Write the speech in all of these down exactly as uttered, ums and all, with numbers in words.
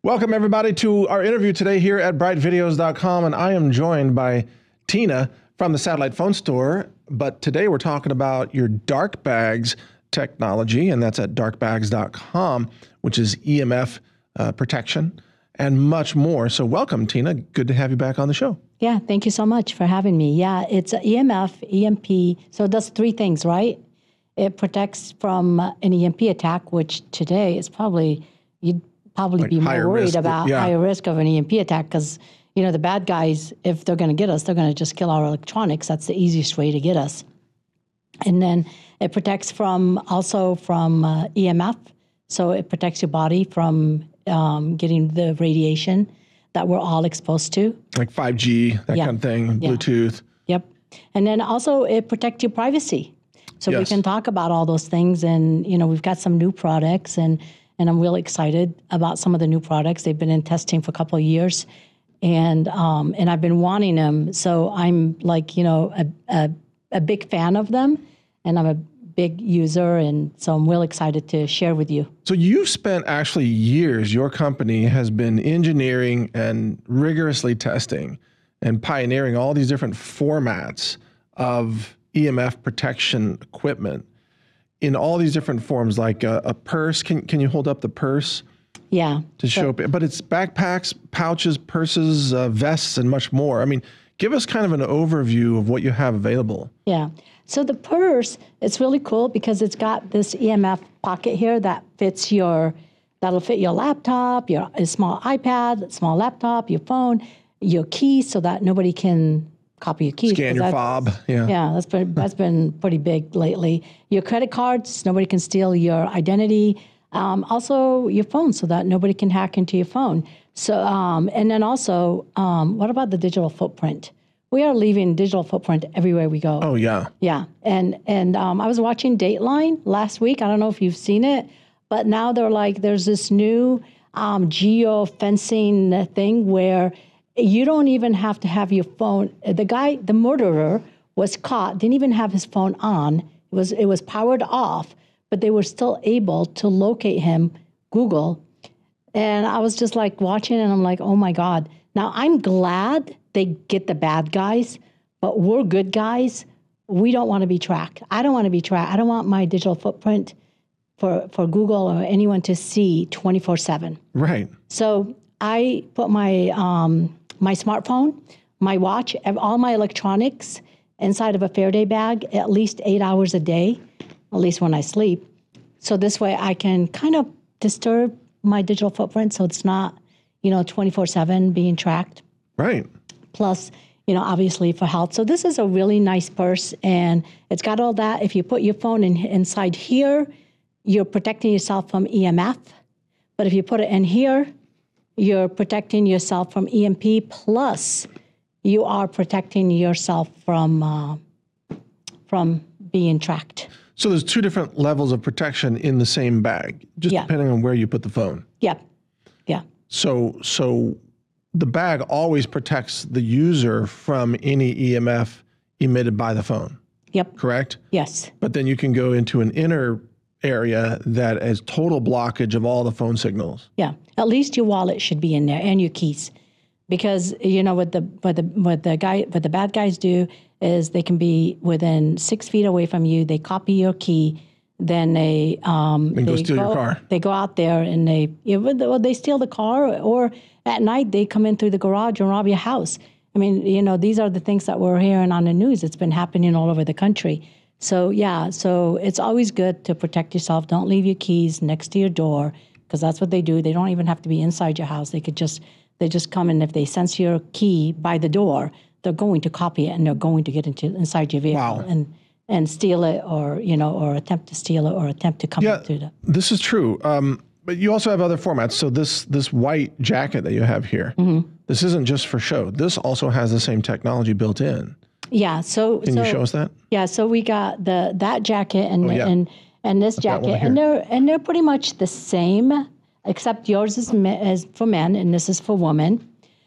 Welcome everybody to our interview today here at bright videos dot com, and I am joined by Tina from the Satellite Phone Store. But today we're talking about your dark bags technology, and that's at dark bags dot com, which is E M F uh, protection and much more. So welcome, Tina. Good to have you back on the show. Yeah, thank you so much for having me. Yeah, it's E M F, E M P, so it does three things, right? It protects from an E M P attack, which today is probably, you'd probably Like be more worried risk, about yeah. higher risk of an E M P attack because, you know, the bad guys, if they're going to get us, they're going to just kill our electronics. That's the easiest way to get us. And then it protects from also from uh, E M F, so it protects your body from um, getting the radiation that we're all exposed to. Like five G, that Yeah. kind of thing, Yeah. Bluetooth. Yep. And then also it protects your privacy. So we Yes. can talk about all those things. And, you know, we've got some new products, and, and I'm really excited about some of the new products. They've been in testing for a couple of years, and um, and I've been wanting them. So I'm like, you know, a, a, a big fan of them, and I'm a big user. And so I'm really excited to share with you. So you've spent actually years, your company has been engineering and rigorously testing and pioneering all these different formats of E M F protection equipment in all these different forms, like a, a purse. Can, can you hold up the purse Yeah. to show, but it's backpacks, pouches, purses, uh, vests, and much more. I mean, give us kind of an overview of what you have available. Yeah. So the purse, it's really cool because it's got this E M F pocket here that fits your, that'll fit your laptop, your a small iPad, small laptop, your phone, your keys, so that nobody can copy your keys. Scan your fob. Yeah. Yeah, that's been, that's been pretty big lately. Your credit cards, nobody can steal your identity. Um, also your phone, so that nobody can hack into your phone. So, um, and then also, um, what about the digital footprint? We are leaving digital footprint everywhere we go. Oh, yeah. Yeah, and and um, I was watching Dateline last week. I don't know if you've seen it, but now they're like, there's this new um, geo-fencing thing where you don't even have to have your phone. The guy, the murderer, was caught, didn't even have his phone on. It was it was powered off, but they were still able to locate him, Google. And I was just like watching, and I'm like, oh my God. Now, I'm glad they get the bad guys, but we're good guys. We don't want to be tracked. I don't want to be tracked. I don't want my digital footprint for, for Google or anyone to see twenty-four seven. Right. So I put my um, my smartphone, my watch, all my electronics inside of a Faraday bag at least eight hours a day, at least when I sleep. So this way I can kind of disturb my digital footprint so it's not, you know, twenty-four seven being tracked. Right. Plus, you know, obviously for health. So this is a really nice purse, and it's got all that. If you put your phone in, inside here, you're protecting yourself from E M F. But if you put it in here, you're protecting yourself from E M P, plus you are protecting yourself from uh, from being tracked. So there's two different levels of protection in the same bag, just Yeah. depending on where you put the phone. Yep. Yeah. So, so the bag always protects the user from any E M F emitted by the phone, Yep. correct? Yes. But then you can go into an inner area that has total blockage of all the phone signals. Yeah. At least your wallet should be in there and your keys. Because, you know, what the what the what the guy what the bad guys do is they can be within six feet away from you. They copy your key, then they um And go they steal your car. They go out there and they you know, well, they steal the car, or at night they come in through the garage and rob your house. I mean, you know, these are the things that we're hearing on the news. It's been happening all over the country. So yeah, so it's always good to protect yourself. Don't leave your keys next to your door, because that's what they do. They don't even have to be inside your house. They could just they just come in. If they sense your key by the door, they're going to copy it, and they're going to get into inside your vehicle Wow. and and steal it, or you know, or attempt to steal it, or attempt to come Yeah, into the. this is true. Um, but you also have other formats. So this this white jacket that you have here, Mm-hmm. this isn't just for show. This also has the same technology built in. Yeah. So Can so, you show us that? Yeah, so we got the that jacket and yeah. and and this got one jacket, and here. they're and they're pretty much the same, except yours is, me, is for men and this is for women.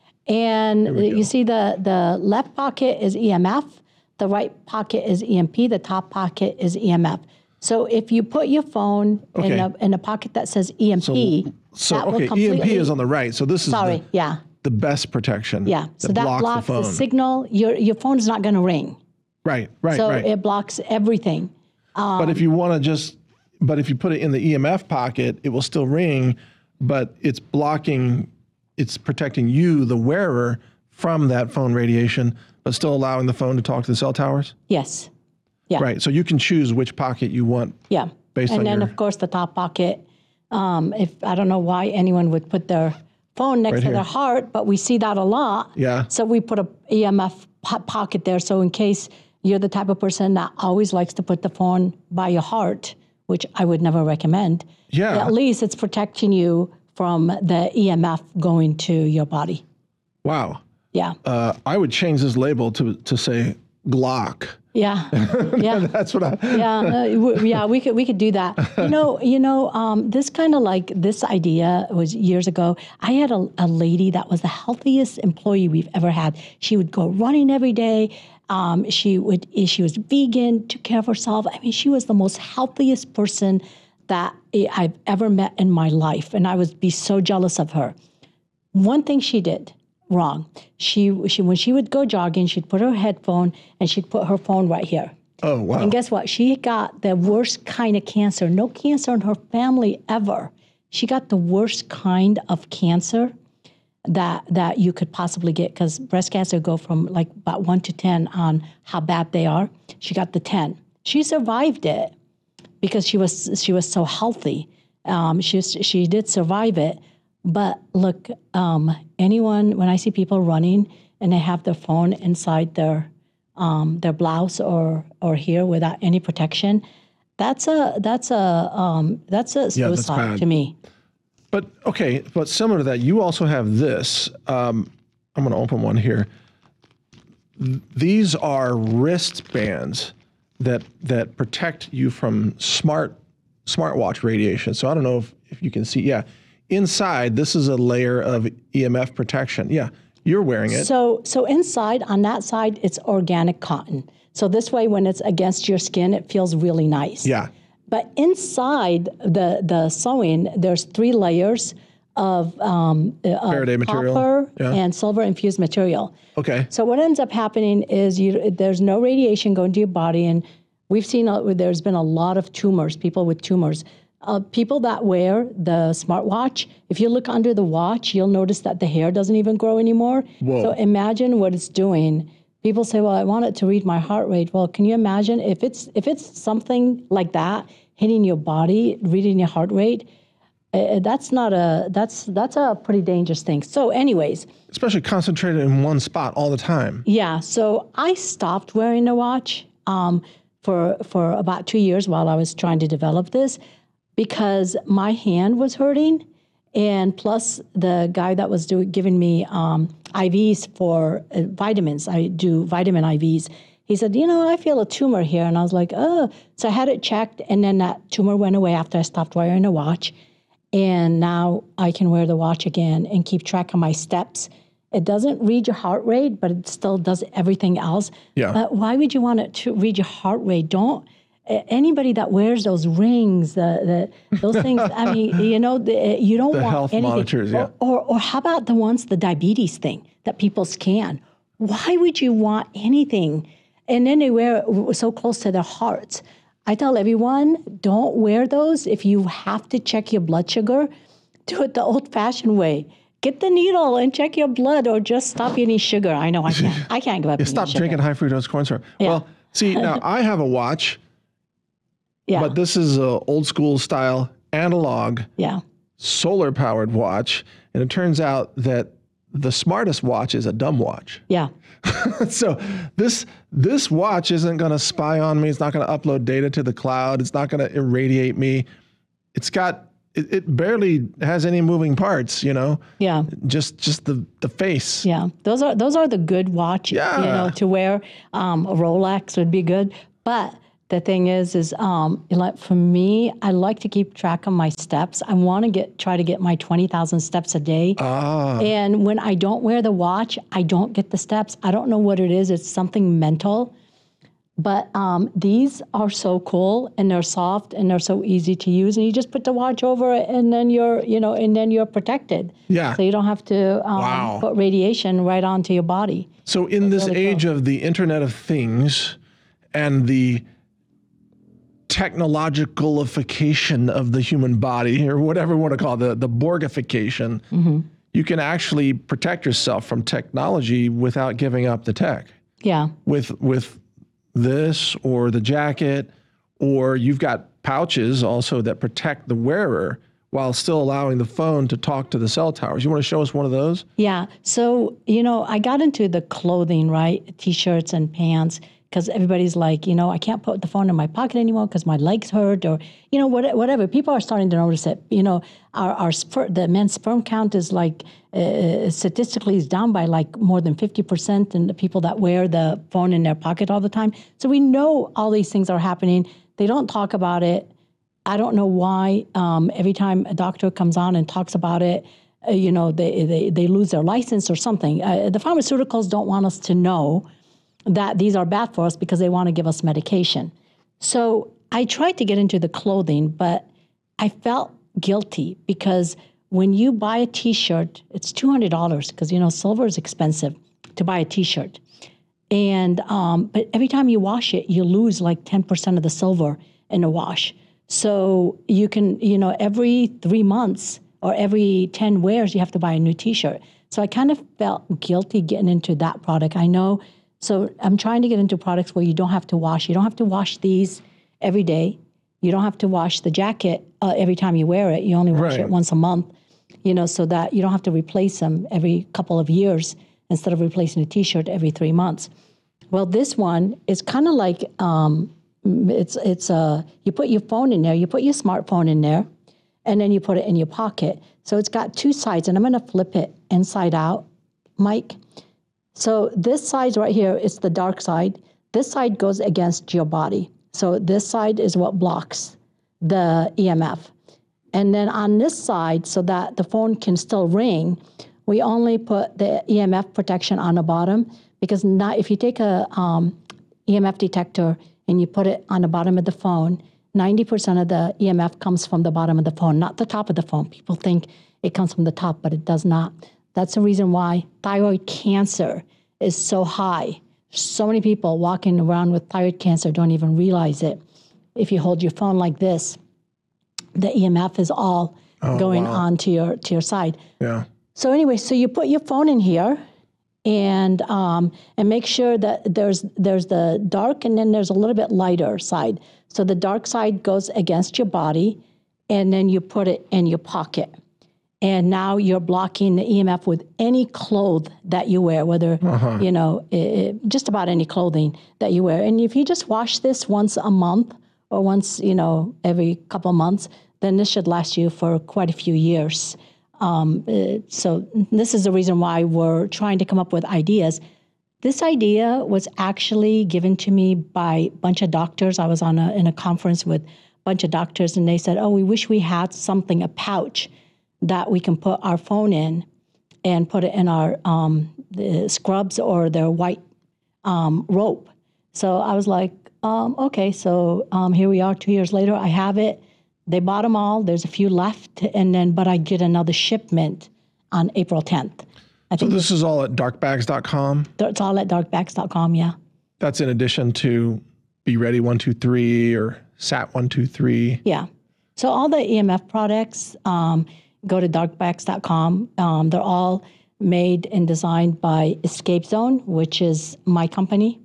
And you see the the left pocket is E M F, the right pocket is E M P, the top pocket is E M F. So if you put your phone in Okay. a in a pocket that says E M P, So, That will okay, E M P completely- is on the right. So this is Sorry, the, yeah, the best protection. yeah. So that blocks, blocks the the, phone. signal. Your your phone is not going to ring. Right, right, So right. it blocks everything. But if you want to just, but if you put it in the E M F pocket, it will still ring, but it's blocking, it's protecting you, the wearer, from that phone radiation, but still allowing the phone to talk to the cell towers? Yes. Yeah. Right, so you can choose which pocket you want. Yeah. Based and on then your- of course the top pocket. Um, if I don't know why anyone would put their phone next Right to here. their heart, but we see that a lot. Yeah. So we put a E M F po- pocket there. So in case you're the type of person that always likes to put the phone by your heart, which I would never recommend. Yeah. At least it's protecting you from the E M F going to your body. Wow. Yeah. Uh, I would change this label to, to say Glock. Yeah. Yeah. That's what I, yeah, uh, w- yeah, we could we could do that. You know, you know, um, this kind of like this idea was years ago. I had a, a lady that was the healthiest employee we've ever had. She would go running every day. Um, she would she was vegan, took care of herself. I mean, she was the most healthiest person that I've ever met in my life, and I would be so jealous of her. One thing she did wrong. She she when she would go jogging, she'd put her headphone and she'd put her phone right here. oh, wow. And guess what? She got the worst kind of cancer. No cancer in her family ever. She got the worst kind of cancer that that you could possibly get, because breast cancer go from like about one to ten on how bad they are. She got the ten. She survived it because she was she was so healthy. Um, she she did survive it. But look, um, anyone, when I see people running and they have their phone inside their um, their blouse or or here without any protection, that's a that's a um, that's a Yeah, that's suicide bad. to me. But okay, but similar to that, you also have this. Um, I'm going to open one here. Th- These are wristbands that that protect you from smart smartwatch radiation. So I don't know if, if you can see. Yeah, inside this is a layer of E M F protection. Yeah, you're wearing it. So so inside on that side, it's organic cotton. So this way, when it's against your skin, it feels really nice. Yeah. But inside the the sewing, there's three layers of, um, of Faraday material. copper Yeah. and silver infused material. Okay. So what ends up happening is you there's no radiation going to your body, and we've seen uh, there's been a lot of tumors, people with tumors. Uh, people that wear the smartwatch, if you look under the watch, you'll notice that the hair doesn't even grow anymore. Whoa. So imagine what it's doing. People say, well, I want it to read my heart rate. Well, can you imagine if it's if it's something like that hitting your body, reading your heart rate? Uh, that's not a that's that's a pretty dangerous thing. So anyways, Especially concentrated in one spot all the time. yeah, so I stopped wearing a watch um, for for about two years while I was trying to develop this, because my hand was hurting, and plus the guy that was doing giving me um, I Vs for uh, vitamins. I do vitamin I Vs. He said, you know, I feel a tumor here, and I was like, oh. So I had it checked, and then that tumor went away after I stopped wearing a watch, and now I can wear the watch again and keep track of my steps. It doesn't read your heart rate, but it still does everything else. Yeah. But why would you want it to read your heart rate? Don't a- anybody that wears those rings, the, the those things. I mean, you know, the, you don't The want health anything. monitors, yeah. Or, or or how about the ones, the diabetes thing that people scan? Why would you want anything? And then they wear it so close to their hearts. I tell everyone, don't wear those. If you have to check your blood sugar, do it the old-fashioned way. Get the needle and check your blood, or just stop eating sugar. I know I can't. I can't give up. Yeah, eating stop sugar. drinking high fructose corn syrup. Well, see, now I have a watch, Yeah, but this is a old school style analog yeah, solar powered watch, and it turns out that the smartest watch is a dumb watch. yeah, So this this watch isn't going to spy on me. It's not going to upload data to the cloud. It's not going to irradiate me. It's got it, it barely has any moving parts. You know, yeah, just just the the face. yeah. Those are those are the good watch. Yeah. You know, to wear. Um, a Rolex would be good, but the thing is, is um, like for me, I like to keep track of my steps. I want to get try to get my twenty thousand steps a day. Ah, And when I don't wear the watch, I don't get the steps. I don't know what it is. It's something mental. But um, these are so cool, and they're soft, and they're so easy to use. And you just put the watch over it, and then you're, you know, and then you're protected. Yeah. So you don't have to um, Wow. put radiation right onto your body. So in this really age of the Internet of Things and the technologicalification of the human body, or whatever we want to call it, the, the Borgification, mm-hmm. you can actually protect yourself from technology without giving up the tech. Yeah. With with this or the jacket, or you've got pouches also that protect the wearer while still allowing the phone to talk to the cell towers. You want to show us one of those? Yeah. So, you know, I got into the clothing, right? T-shirts and pants, because everybody's like, you know, I can't put the phone in my pocket anymore because my legs hurt, or, you know, what, whatever. People are starting to notice it. You know, our, our sper- the men's sperm count is like, uh, statistically is down by like more than fifty percent in the people that wear the phone in their pocket all the time. So we know all these things are happening. They don't talk about it. I don't know why um, every time a doctor comes on and talks about it, uh, you know, they, they, they lose their license or something. Uh, the pharmaceuticals don't want us to know that these are bad for us because they want to give us medication. So I tried to get into the clothing, but I felt guilty because when you buy a T-shirt, it's two hundred dollars because, you know, silver is expensive to buy a T-shirt. And, um, but every time you wash it, you lose like ten percent of the silver in a wash. So you can, you know, every three months or every ten wears, you have to buy a new T-shirt. So I kind of felt guilty getting into that product. I know, so I'm trying to get into products where you don't have to wash. You don't have to wash these every day. You don't have to wash the jacket uh, every time you wear it. You only wash Right. it once a month, you know, so that you don't have to replace them every couple of years instead of replacing a T-shirt every three months. Well, this one is kind of like, um, it's, it's uh, you put your phone in there, you put your smartphone in there, and then you put it in your pocket. So it's got two sides, and I'm going to flip it inside out, Mike. So this side right here is the dark side. This side goes against your body. So this side is what blocks the E M F. And then on this side, so that the phone can still ring, we only put the E M F protection on the bottom, because not, if you take a um, E M F detector and you put it on the bottom of the phone, ninety percent of the E M F comes from the bottom of the phone, not the top of the phone. People think it comes from the top, but it does not. That's the reason why thyroid cancer is so high. So many people walking around with thyroid cancer don't even realize it. If you hold your phone like this, the E M F is all Oh, going wow. on to your to your side. Yeah. So anyway, so you put your phone in here, and um, and make sure that there's there's the dark, and then there's a little bit lighter side. So the dark side goes against your body, and then you put it in your pocket. And now you're blocking the E M F with any clothes that you wear, whether, uh-huh. you know, it, just about any clothing that you wear. And if you just wash this once a month or once, you know, every couple of months, then this should last you for quite a few years. Um, uh, so this is the reason why we're trying to come up with ideas. This idea was actually given to me by a bunch of doctors. I was on a, in a conference with a bunch of doctors, and they said, oh, we wish we had something, a pouch, that we can put our phone in and put it in our um, the scrubs or their white um, rope. So I was like, um, okay, so um, here we are two years later. I have it. They bought them all. There's a few left, and then but I get another shipment on April tenth. I So think this is all at dark bags dot com? it's all at dark bags dot com, yeah. That's in addition to Be Ready one two three or Sat one two three. Yeah. So all the E M F products, um, go to dark bags dot com. Um, they're all made and designed by Escape Zone, which is my company.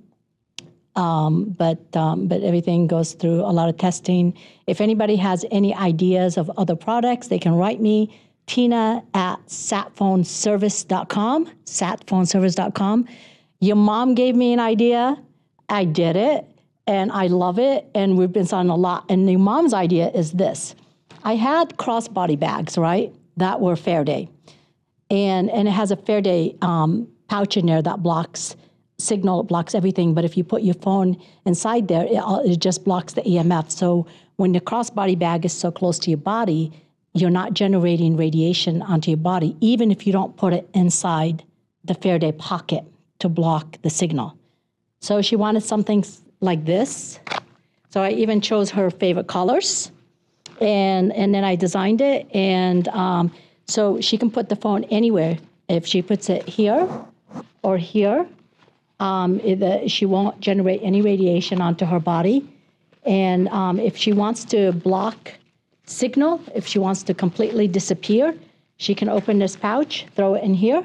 Um, but um, but everything goes through a lot of testing. If anybody has any ideas of other products, they can write me, Tina at sat phone service dot com, sat phone service dot com. Your mom gave me an idea. I did it, and I love it, and we've been selling a lot. And your mom's idea is this. I had crossbody bags, right, that were Faraday. And, and it has a Faraday um, pouch in there that blocks signal, it blocks everything. But if you put your phone inside there, it, it just blocks the E M F. So when the crossbody bag is so close to your body, you're not generating radiation onto your body, even if you don't put it inside the Faraday pocket to block the signal. So she wanted something like this. So I even chose her favorite colors, and and then I designed it, and um, so she can put the phone anywhere. If she puts it here or here, um, it, uh, she won't generate any radiation onto her body. And um, if she wants to block signal, if she wants to completely disappear, she can open this pouch, throw it in here,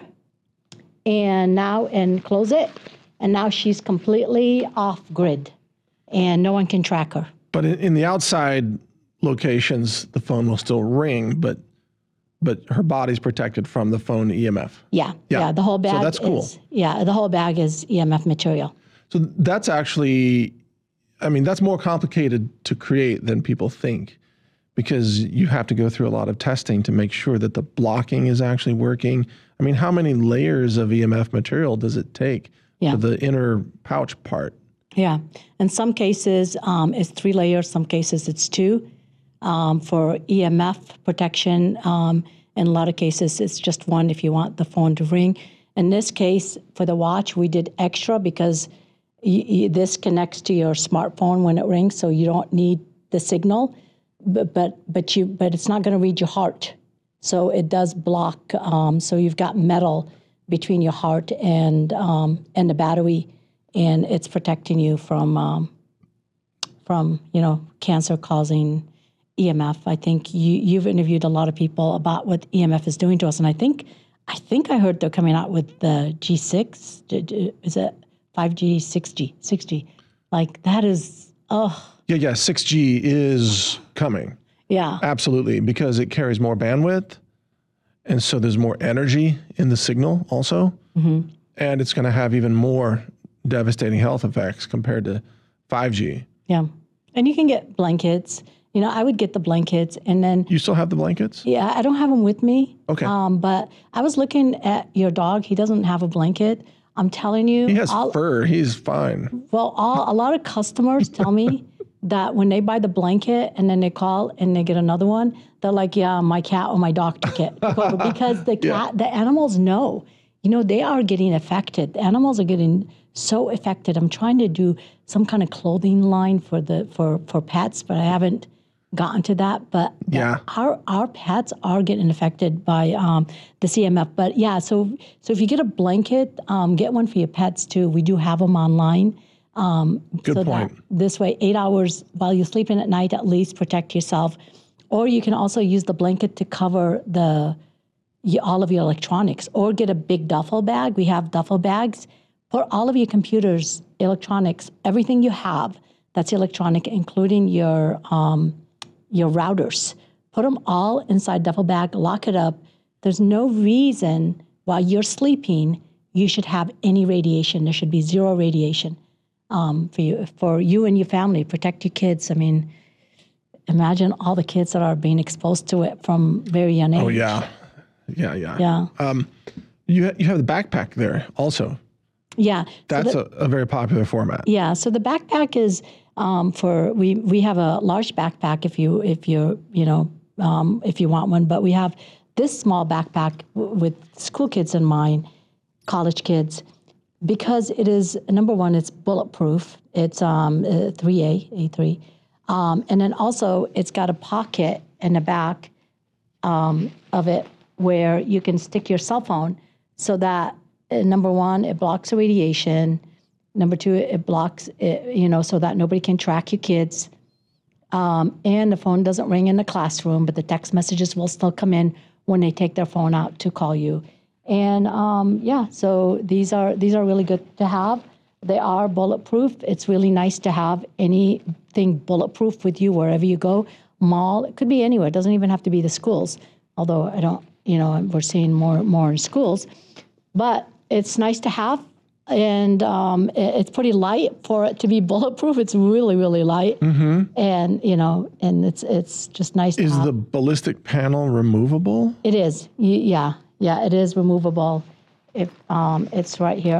and now and close it, and now she's completely off grid, and no one can track her. But in, in the outside locations, the phone will still ring, but but her body's protected from the phone E M F. Yeah, Yeah. yeah. The whole bag. So that's cool. Is, yeah, the whole bag is E M F material. So that's actually, I mean, that's more complicated to create than people think, because you have to go through a lot of testing to make sure that the blocking is actually working. I mean, how many layers of E M F material does it take Yeah. for the inner pouch part? Yeah. In some cases, um, it's three layers. Some cases, it's two um, for E M F protection. Um, in a lot of cases, it's just one if you want the phone to ring. In this case, for the watch, we did extra because y- y- this connects to your smartphone when it rings, so you don't need the signal. But but but you but it's not going to read your heart, so it does block. Um, so you've got metal between your heart and um, and the battery, and it's protecting you from um, from you know cancer causing E M F. I think you you've interviewed a lot of people about what E M F is doing to us, and I think I think I heard they're coming out with the G six. Is it five G, six G, six G? Like that is oh. Yeah, yeah, six G is coming. Yeah. Absolutely, because it carries more bandwidth, and so there's more energy in the signal also, Mm-hmm. and it's going to have even more devastating health effects compared to five G. Yeah. And you can get blankets. You know, I would get the blankets, and then, You still have the blankets? yeah, I don't have them with me. Okay. Um, but I was looking at your dog. He doesn't have a blanket. I'm telling you. He has all, fur. He's fine. Well, all, a lot of customers tell me that when they buy the blanket and then they call and they get another one, they're like, yeah, my cat or my dog took it. Because the cat, Yeah. the animals know, you know, they are getting affected. The animals are getting so affected. I'm trying to do some kind of clothing line for the for, for pets, but I haven't gotten to that. But Yeah. our our pets are getting affected by um, the C M F. But yeah, so so if you get a blanket, um, get one for your pets too. We do have them online. Um, Good so point. That this way, eight hours while you're sleeping at night, at least protect yourself. Or you can also use the blanket to cover the y- all of your electronics, or get a big duffel bag. We have duffel bags. Put all of your computers, electronics, everything you have that's electronic, including your um, your routers. Put them all inside duffel bag. Lock it up. There's no reason while you're sleeping you should have any radiation. There should be zero radiation. Um, for you, for you and your family, protect your kids. I mean, imagine all the kids that are being exposed to it from very young age. Oh, yeah. Yeah, yeah. Yeah. You, ha- you have the backpack there also. Yeah. So That's the- a, a very popular format. Yeah. So the backpack is um, for we we have a large backpack if you if you you know um, if you want one, but we have this small backpack w- with school kids in mind, college kids, because it is number one, it's bulletproof. It's um, uh, three A A three, um, and then also it's got a pocket in the back um, of it where you can stick your cell phone, so that uh, number one, it blocks the radiation. Number two, it blocks it, you know, so that nobody can track your kids. Um, and the phone doesn't ring in the classroom, but the text messages will still come in when they take their phone out to call you. And um, yeah, so these are these are really good to have. They are bulletproof. It's really nice to have anything bulletproof with you wherever you go. Mall, it could be anywhere. It doesn't even have to be the schools. Although I don't, you know, we're seeing more more in schools. But it's nice to have. And um, it, it's pretty light for it to be bulletproof. It's really, really light, mm-hmm. and you know, and it's it's just nice. Is to have. the ballistic panel removable? It is, y- yeah, yeah. It is removable. If um, it's right here.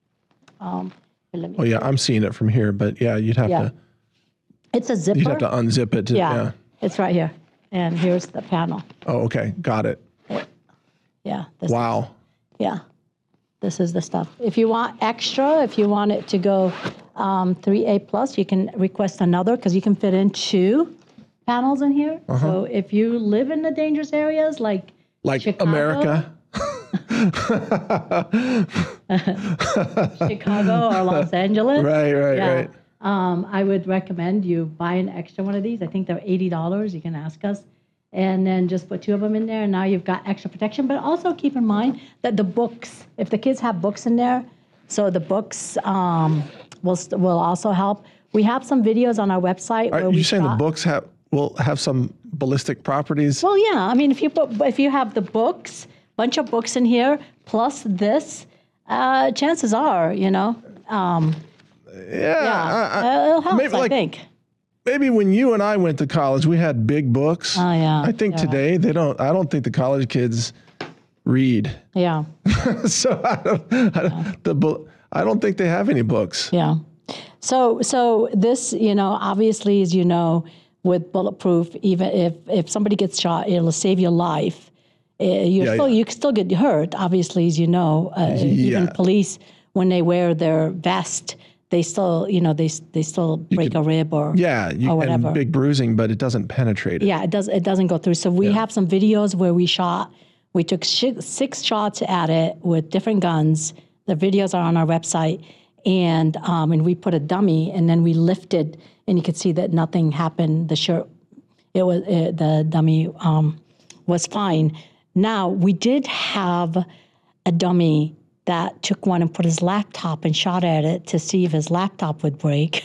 Um, let me, Oh yeah, I'm seeing it from here, but yeah, you'd have Yeah. to it's a zipper. you'd have to unzip it. To, yeah, yeah. it's right here, and here's the panel. Oh, okay, got it. Yeah. This, Wow. Yeah. this is the stuff. If you want extra, if you want it to go um, three A plus, you can request another because you can fit in two panels in here. Uh-huh. So if you live in the dangerous areas like like Chicago, America, Chicago or Los Angeles, right, right, yeah, right. Um, I would recommend you buy an extra one of these. I think they're eighty dollars. You can ask us. And then just put two of them in there, and now you've got extra protection. But also keep in mind that the books, if the kids have books in there, so the books um, will will also help. We have some videos on our website. Are where you we saying shot. the books have will have some ballistic properties? Well, yeah. I mean, if you put if you have the books, bunch of books in here, plus this, uh, chances are, you know, um, yeah, yeah, I, I, it'll help. maybe I like, think. Maybe when you and I went to college, we had big books. Oh yeah. I think yeah. today they don't. I don't think the college kids read. Yeah. so I don't, I don't, the book. I don't think they have any books. Yeah. So so this, you know, obviously, as you know, with bulletproof, even if if somebody gets shot, it'll save your life. Uh, you Yeah, still yeah. you can still get hurt. Obviously, as you know, uh, even Yeah. police when they wear their vest, they still, you know, they they still break a rib or Yeah, you, or whatever. and big bruising, but it doesn't penetrate it. Yeah, it does. It doesn't go through. So we have some videos where we shot. We took sh- six shots at it with different guns. The videos are on our website, and um, and we put a dummy, and then we lifted, and you could see that nothing happened. The shirt, it was uh the dummy um, was fine. Now we did have a dummy that took one and put his laptop and shot at it to see if his laptop would break.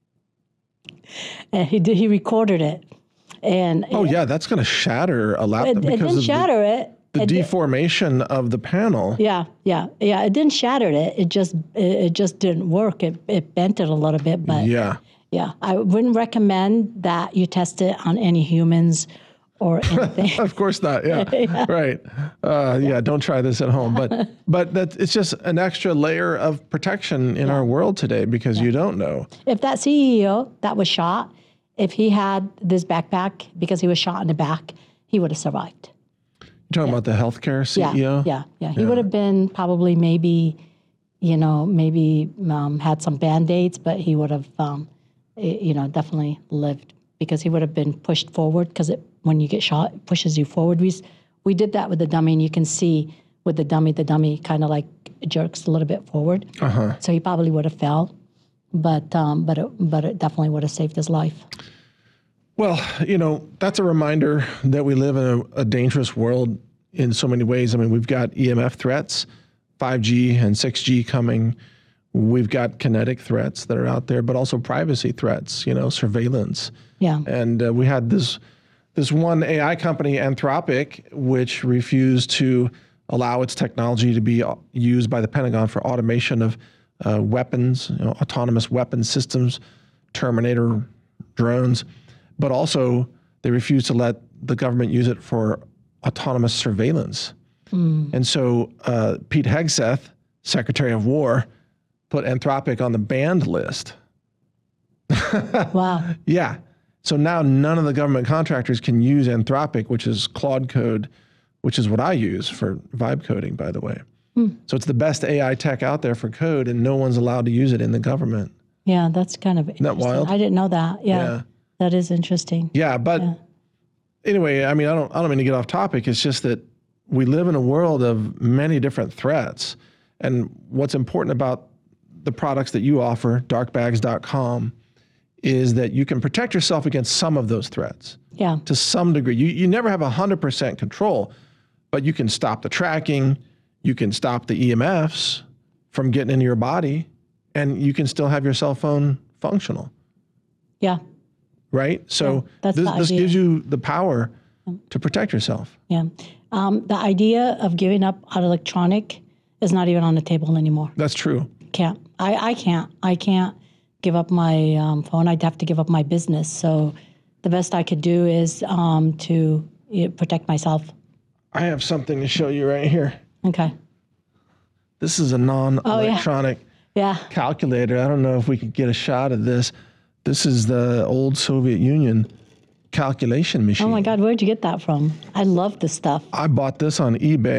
And he did. He recorded it, and Oh yeah, that's going to shatter a laptop it, it because didn't of shatter it. the, the It di- deformation of the panel. yeah, yeah, yeah. It didn't shatter it. It just it, it just didn't work. It it bent it a little bit, but Yeah. yeah, I wouldn't recommend that you test it on any humans or anything. Of course not. Yeah, right. Uh, yeah. don't try this at home. But but that it's just an extra layer of protection in our world today because you don't know. If that C E O that was shot, if he had this backpack because he was shot in the back, he would have survived. You're talking about the healthcare C E O. Yeah, yeah, yeah. He would have been probably maybe, you know, maybe um, had some Band-Aids, but he would have, um, eh, you know, definitely lived because he would have been pushed forward because it, when you get shot, it pushes you forward. We, s- we did that with the dummy, and you can see with the dummy, the dummy kind of like jerks a little bit forward. Uh-huh. So he probably would have fell, but um, but it, but it definitely would have saved his life. Well, you know, that's a reminder that we live in a, a dangerous world in so many ways. I mean, we've got E M F threats, five G and six G coming. We've got kinetic threats that are out there, but also privacy threats, you know, surveillance. Yeah. And uh, we had this this one A I company, Anthropic, which refused to allow its technology to be used by the Pentagon for automation of uh, weapons, you know, autonomous weapon systems, Terminator drones, but also they refused to let the government use it for autonomous surveillance. Mm. And so uh, Pete Hegseth, Secretary of War, put Anthropic on the banned list. Wow. Yeah. So now none of the government contractors can use Anthropic, which is Claude Code, which is what I use for vibe coding, by the way. Hmm. So it's the best A I tech out there for code, and no one's allowed to use it in the government. Yeah, that's kind of that interesting. wild? I didn't know that. Yeah, Yeah. that is interesting. Yeah, but Yeah. anyway, I mean, I don't, I don't mean to get off topic. It's just that we live in a world of many different threats, and what's important about the products that you offer, dark bags dot com, is that you can protect yourself against some of those threats Yeah, to some degree. You, you never have one hundred percent control, but you can stop the tracking, you can stop the E M Fs from getting into your body, and you can still have your cell phone functional, yeah, right? So Yeah, that's this, the this idea. gives you the power to protect yourself. yeah. Um, the idea of giving up on electronic is not even on the table anymore. That's true. Can't. I, I can't. I can't give up my um, phone. I'd have to give up my business. So the best I could do is um, to you know, protect myself. I have something to show you right here. Okay. This is a non-electronic Yeah. calculator. I don't know if we could get a shot of this. This is the old Soviet Union calculation machine. Oh my God, where'd you get that from? I love this stuff. I bought this on eBay.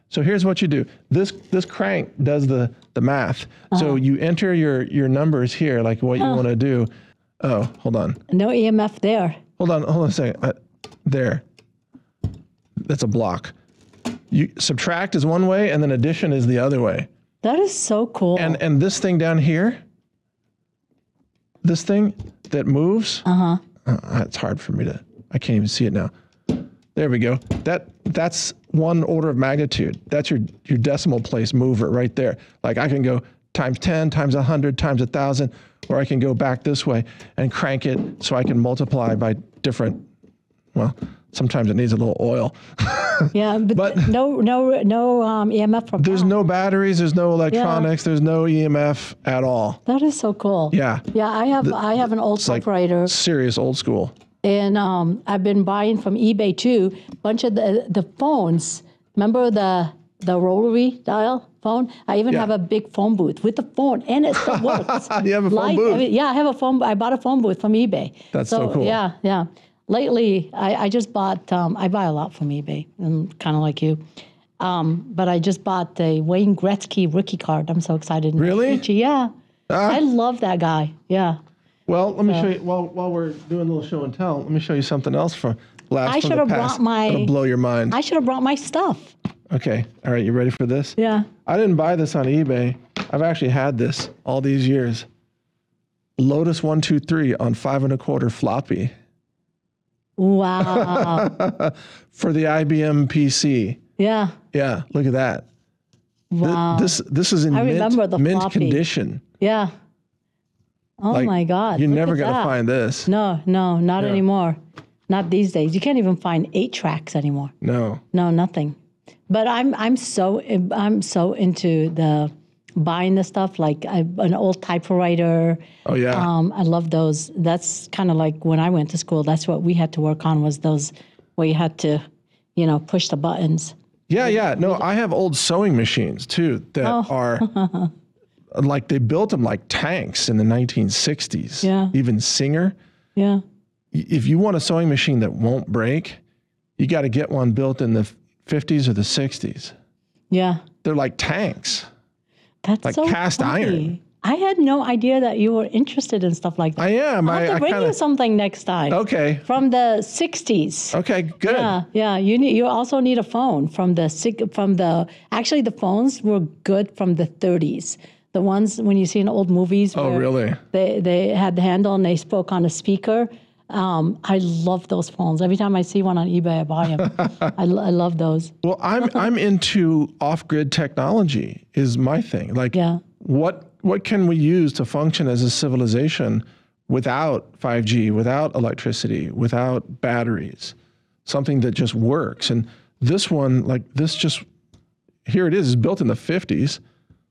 So here's what you do. This this crank does the the math. So you enter your your numbers here, like what you want to do. Oh, hold on. No E M F there. Hold on. Hold on a second. Uh, there. That's a block. You subtract is one way, and then addition is the other way. That is so cool. And and this thing down here, this thing that moves. uh-huh. Uh, it's hard for me to. I can't even see it now. There we go. That that's one order of magnitude. That's your your decimal place mover right there. Like I can go times ten, times a hundred, times a thousand, or I can go back this way and crank it so I can multiply by different. Well, sometimes it needs a little oil. Yeah, but, But- no, no, no um, E M F from There's that. no batteries. There's no electronics. There's no E M F at all. That is so cool. Yeah. Yeah, I have I have an old like- typewriter, Serious old school. and um, I've been buying from eBay too. Bunch of the the phones. Remember the the rotary dial phone? I even Yeah. have a big phone booth with the phone, and it still works. You have a phone Light- booth? I mean, yeah, I have a phone. I bought a phone booth from eBay. That's so cool. Yeah, yeah. Lately, I, I just bought. Um, I buy a lot from eBay. I'm kind of like you. Um, but I just bought the Wayne Gretzky rookie card. I'm so excited. Really? Yeah. Ah. I love that guy. Yeah. Well, let me show you. While while we're doing a little show and tell, let me show you something else from last I from should the have past. brought my- It'll blow your mind. I should have brought my stuff. Okay. All right. You ready for this? Yeah. I didn't buy this on eBay. I've actually had this all these years. Lotus one two three on five and a quarter floppy Wow. for the I B M P C. Yeah. Yeah. Look at that. Th- Wow. This this is in I mint, remember the mint floppy. condition. Yeah. Oh Like, my God. You're look never at gonna that. find this. No, no, not Yeah. anymore. Not these days. You can't even find eight tracks anymore. No. No, nothing. But I'm I'm so I'm so into the buying the stuff like I, an old typewriter. Oh yeah. Um, I love those. That's kind of like when I went to school. That's what we had to work on was those where you had to, you know, push the buttons. Yeah, yeah. No, I have old sewing machines too that Oh. are like they built them like tanks in the nineteen sixties. Yeah. Even Singer. Yeah. Y- If you want a sewing machine that won't break, you got to get one built in the fifties or the sixties. Yeah. They're like tanks. That's Like so cast funny. iron. I had no idea that you were interested in stuff like that. I am. I'll I, have I to bring kind you of. something next time. Okay. From the sixties. Okay. Good. Yeah, yeah. You need. You also need a phone from the sig- from the. Actually, the phones were good from the thirties. The ones when you see in old movies. Oh, where really? They they had the handle and they spoke on a speaker. Um, I love those phones. Every time I see one on eBay, I buy them. I, lo- I love those. Well, I'm I'm into off-grid technology. Is my thing. Like, Yeah. what what can we use to function as a civilization without five G, without electricity, without batteries? Something that just works. And this one, like this, just here it is. It's built in the fifties.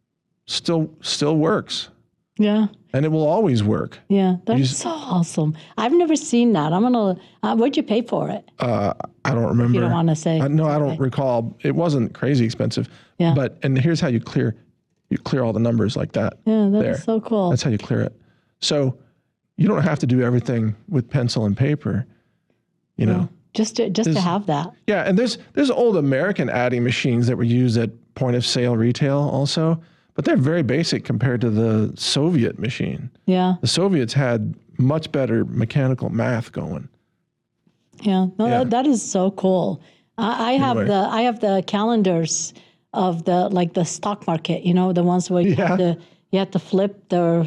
Still still works, Yeah. and it will always work. Yeah, that's just- so awesome. I've never seen that. I'm gonna. Uh, what'd you pay for it? Uh, I don't remember. You don't want to say. I, no, I don't Okay. recall. It wasn't crazy expensive. Yeah. But and here's how you clear, you clear all the numbers like that. Yeah, that's there. so cool. That's how you clear it. So you don't have to do everything with pencil and paper. You know. just to just to have that. Yeah, and there's there's old American adding machines that were used at point of sale retail also, but they're very basic compared to the Soviet machine. Yeah, The Soviets had much better mechanical math going. yeah. No, Yeah. That, that is so cool. I, I have Anyway. the I have the calendars of the like the stock market. You know, the ones where you Yeah. have to you have to flip the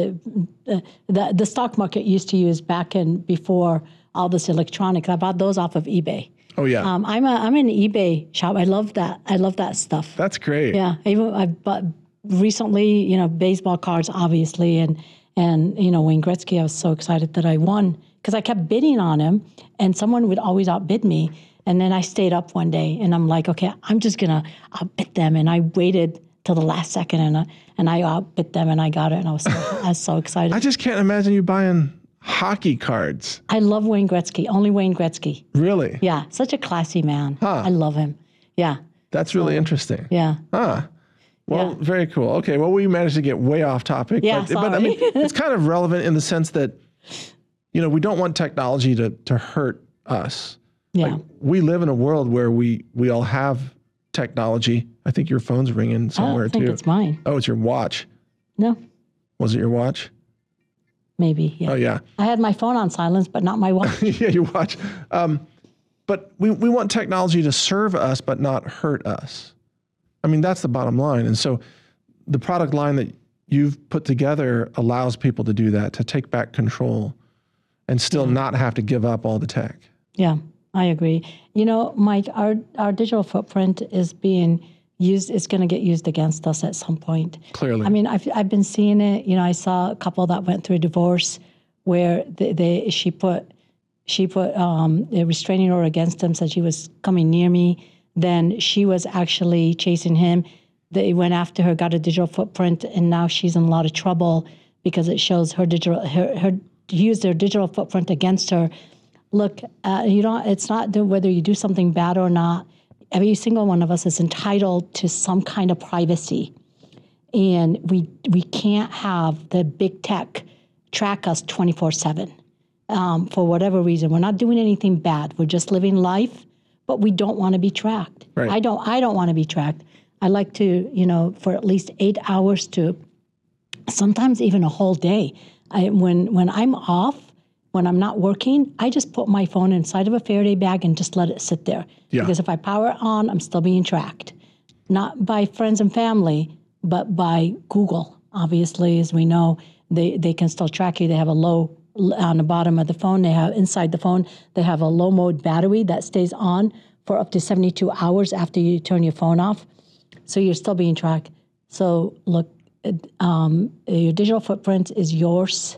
the the the stock market used to use back in before all this electronics. I bought those off of eBay. Oh yeah, Um, I'm a I'm an eBay shop. I love that. I love that stuff. that's great. Yeah, even I bought recently, you know, baseball cards, obviously, and and you know Wayne Gretzky. I was so excited that I won because I kept bidding on him, and someone would always outbid me. And then I stayed up one day, and I'm like, okay, I'm just gonna outbid them. And I waited till the last second, and I, and I outbid them, and I got it, and I was so, I was so excited. I just can't imagine you buying hockey cards. I love Wayne Gretzky. Only Wayne Gretzky. Really? Yeah, such a classy man. Huh. I love him. Yeah, That's really interesting. yeah. Huh. Well, Yeah. very cool. Okay, well, we managed to get way off topic. Yeah, but, but I mean, sorry. it's kind of relevant in the sense that, you know, we don't want technology to, to hurt us. Yeah. We live in a world where we, we all have technology. I think your phone's ringing I somewhere don't think too. it's mine. Oh, it's your watch. No, Was it your watch? maybe. Yeah. Oh, yeah. I had my phone on silence, but not my watch. Yeah, your watch. Um, but we, we want technology to serve us, but not hurt us. I mean, that's the bottom line. And so the product line that you've put together allows people to do that, to take back control and still not have to give up all the tech. Yeah, I agree. You know, Mike, our, our digital footprint is being used, it's going to get used against us at some point. Clearly. I mean, I've, I've been seeing it. You know, I saw a couple that went through a divorce where they, they she put she put um, a restraining order against him, said she was coming near me. Then she was actually chasing him. They went after her, got a digital footprint, and now she's in a lot of trouble because it shows her digital her her used their digital footprint against her. Look, uh, you don't. It's not whether you do something bad or not. Every single one of us is entitled to some kind of privacy, and we we can't have the big tech track us twenty-four seven um, for whatever reason. We're not doing anything bad. We're just living life, but we don't want to be tracked. Right. I don't. I don't want to be tracked. I like to, you know, for at least eight hours to, sometimes even a whole day. I, when when I'm off, when I'm not working, I just put my phone inside of a Faraday bag and just let it sit there. Yeah. Because if I power it on, I'm still being tracked. Not by friends and family, but by Google. Obviously, as we know, they, they can still track you. They have a low, on the bottom of the phone, they have, inside the phone, they have a low mode battery that stays on for up to seventy-two hours after you turn your phone off. So you're still being tracked. So look, um, your digital footprint is yours,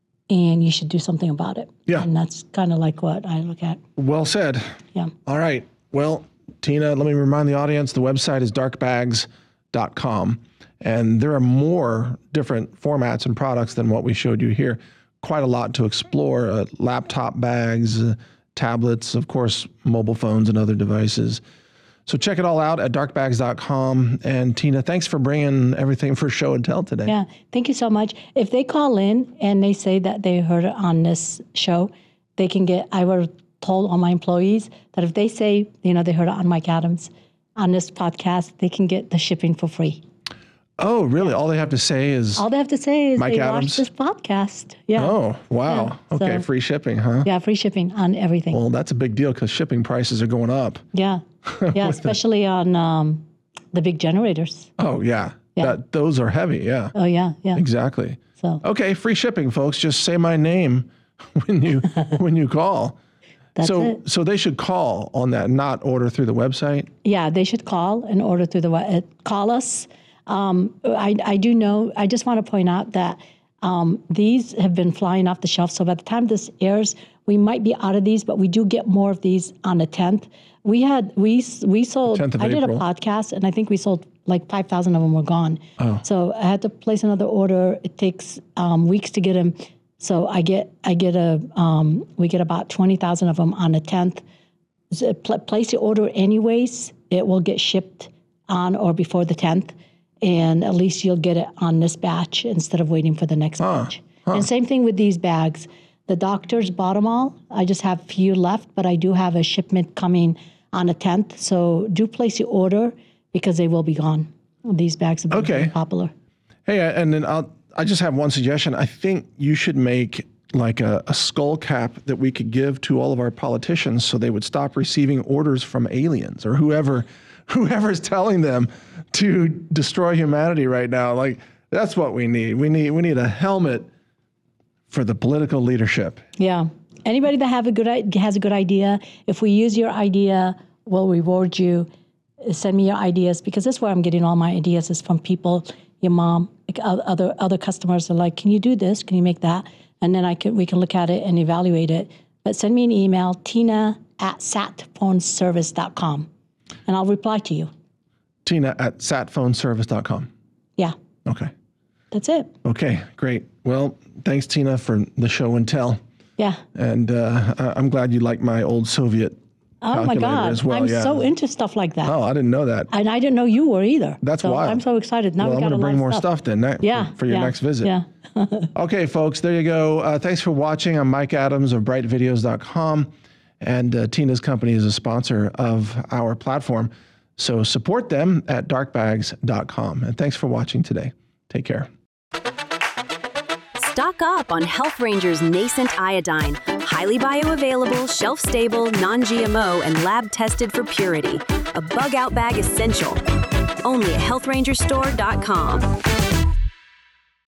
and you should do something about it. Yeah. And that's kind of like what I look at. Well said. Yeah. All right. Well, Tina, let me remind the audience, the website is dark bags dot com. And there are more different formats and products than what we showed you here. Quite a lot to explore. Uh, laptop bags, uh, tablets, of course, mobile phones and other devices. So check it all out at dark bags dot com. And Tina, thanks for bringing everything for show and tell today. Yeah, thank you so much. If they call in and they say that they heard it on this show, they can get, I was told all my employees that if they say, you know, they heard it on Mike Adams, on this podcast, they can get the shipping for free. Oh, really? All they have to say is All they have to say is Mike they Adams? watched this podcast. Yeah. Oh, wow. Yeah, Okay, so- free shipping, huh? Yeah, free shipping on everything. Well, that's a big deal because shipping prices are going up. Yeah. Yeah, especially on um, the big generators. Oh, yeah. Yeah. That, those are heavy, yeah. Oh, yeah, yeah. Exactly. So Okay, free shipping, folks. Just say my name when you when you call. that's so it. so they should call on that, not order through the website. Yeah, they should call and order through the web. Call us. Um, I, I do know, I just want to point out that um, these have been flying off the shelf. So by the time this airs, we might be out of these, but we do get more of these on the tenth. We had, we we sold, tenth of I did a April. podcast and I think we sold like five thousand of them were gone. Oh. So I had to place another order. It takes um, weeks to get them. So I get, I get a, um, we get about twenty thousand of them on the tenth. So pl- place the order anyways, it will get shipped on or before the tenth. And at least you'll get it on this batch instead of waiting for the next batch. And same thing with these bags. The doctors bought them all. I just have a few left, but I do have a shipment coming on the tenth. So do place your order because they will be gone. These bags have been Okay. very popular. Hey, and then I'll I just have one suggestion. I think you should make like a, a skull cap that we could give to all of our politicians so they would stop receiving orders from aliens or whoever whoever's telling them to destroy humanity right now. Like that's what we need. We need we need a helmet for the political leadership. Yeah. Anybody that have a good i- has a good idea, if we use your idea, we'll reward you. Send me your ideas because that's where I'm getting all my ideas is from people, your mom, like, o- other other customers are like, can you do this? Can you make that? And then I can we can look at it and evaluate it. But send me an email, Tina at satphoneservice dot com, and I'll reply to you. Tina at satphoneservice dot com. Yeah, Okay. that's it. Okay, great. Well, thanks, Tina, for the show and tell. Yeah. And uh, I- I'm glad you like my old Soviet Oh my calculator God, as well. I'm yeah. so into stuff like that. Oh, I didn't know that. And I didn't know you were either. That's so wild. I'm so excited. Now Well, we I'm got going a to lot bring of more stuff. stuff then ne- Yeah. for, for your yeah, next visit. Yeah. Okay, folks, there you go. Uh, thanks for watching. I'm Mike Adams of bright videos dot com, and uh, Tina's company is a sponsor of our platform. So support them at dark bags dot com. And thanks for watching today. Take care. Stock up on Health Ranger's nascent iodine, highly bioavailable, shelf-stable, non-G M O, and lab-tested for purity. A bug-out bag essential. Only at health ranger store dot com.